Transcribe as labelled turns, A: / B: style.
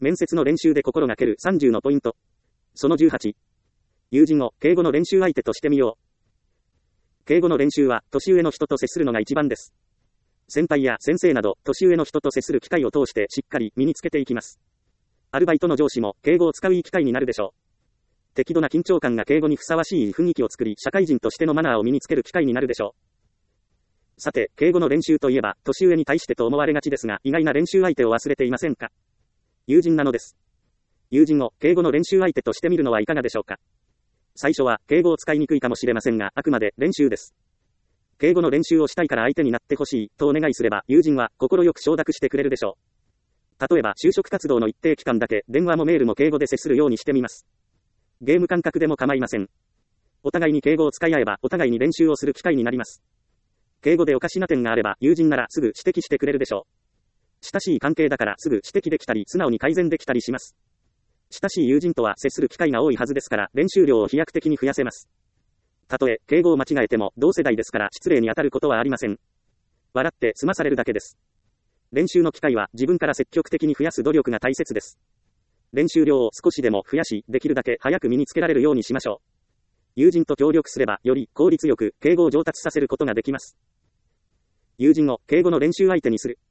A: 面接の練習で心がける30のポイント。その18。友人を敬語の練習相手としてみよう。敬語の練習は年上の人と接するのが一番です。先輩や先生など年上の人と接する機会を通してしっかり身につけていきます。アルバイトの上司も敬語を使ういい機会になるでしょう。適度な緊張感が敬語にふさわしい雰囲気を作り、社会人としてのマナーを身につける機会になるでしょう。さて、敬語の練習といえば、年上に対してと思われがちですが、意外な練習相手を忘れていませんか？友人なのです。友人を敬語の練習相手としてみるのはいかがでしょうか？最初は敬語を使いにくいかもしれませんが、あくまで練習です。敬語の練習をしたいから相手になってほしいとお願いすれば、友人は心よく承諾してくれるでしょう。例えば、就職活動の一定期間だけ、電話もメールも敬語で接するようにしてみます。ゲーム感覚でも構いません。お互いに敬語を使い合えば、お互いに練習をする機会になります。敬語でおかしな点があれば、友人ならすぐ指摘してくれるでしょう。親しい関係だからすぐ指摘できたり、素直に改善できたりします。親しい友人とは接する機会が多いはずですから、練習量を飛躍的に増やせます。たとえ、敬語を間違えても、同世代ですから失礼に当たることはありません。笑って済まされるだけです。練習の機会は自分から積極的に増やす努力が大切です。練習量を少しでも増やし、できるだけ早く身につけられるようにしましょう。友人と協力すれば、より効率よく敬語を上達させることができます。友人を敬語の練習相手にする。